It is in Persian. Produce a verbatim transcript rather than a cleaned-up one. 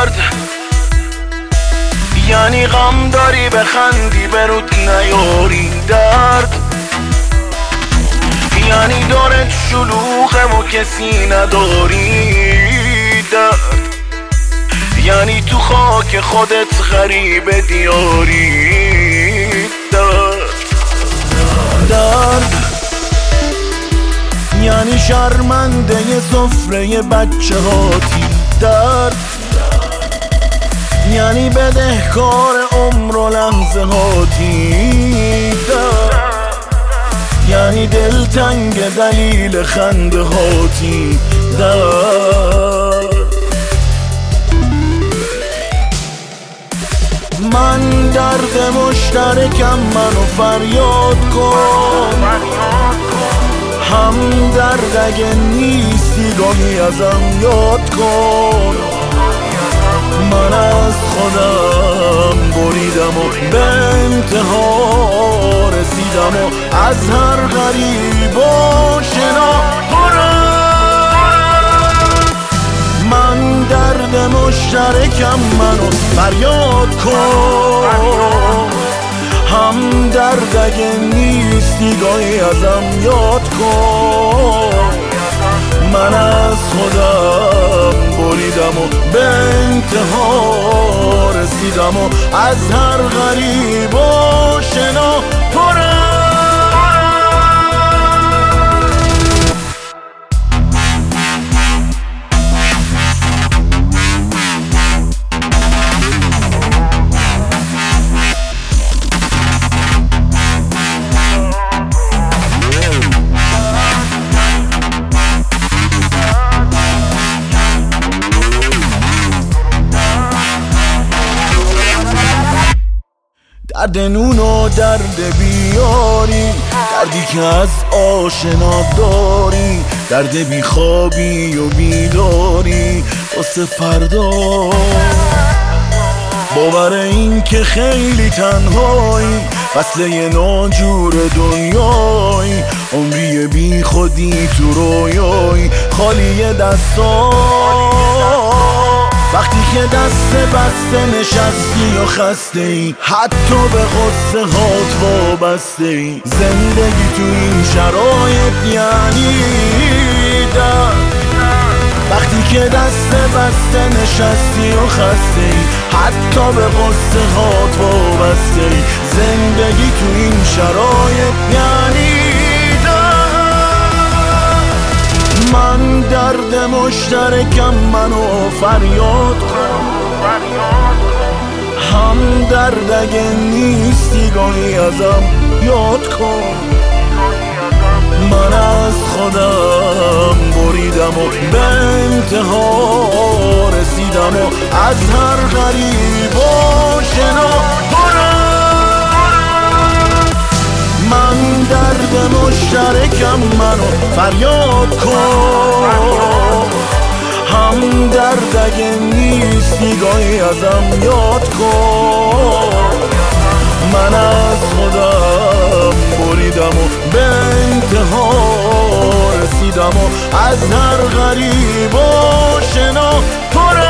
درد، یعنی غم داری بخندی برود نیاری درد، یعنی دارت شلوغم و کسی نداری درد، یعنی تو خاک خودت غریب دیاری درد درد، یعنی شرمنده سفره بچه هاتی درد، یعنی بدهکار عمر و لحظه هاتی درد، یعنی دلتنگ دلیل خنده هاتی درد. من درد مشترکم، منو فریاد کن، هم درد اگه نیستی گاهی ازم یاد کن. من از خودم بریدم و به انتها رسیدم و از هر غریب و شنا پرم. من درد مشترکم، منو فریاد کن، هم درد اگه نیستی گاهی ازم یاد کن. من از خودم بریدم و به انتها رسیدم و از هر غریب و شنا پرم. درد نون و درد بیاری، دردی که از آشنا داری، درد بیخوابی و بیداری واسه فردا. باور این که خیلی تنهایی، فصله ناجور دنیایی، عمری بی خودی تو رویایی، خالی دستا. وقتی که دست بسته نشستی و خسته ای، حتی به غصه هات وابسته ای، زندگی تو این شرایط یعنی درد. وقتی که دست بسته نشستی و خسته ای، حتی به غصه هات وابسته ای، زندگی تو این شرایط یعنی من درد مشترکم، منو فریاد کن، هم درد اگه نیستی گاهی ازم یاد کن. من از خودم بریدم و به انتها رسیدم و از هر غریب و شنا پرم. من درد مشترکم، منو فریاد کن، هم درد اگه نیستی گاهی ازم یاد کن. من از خودم بریدم و به انتها رسیدم و از هر غریب و شنا پرم.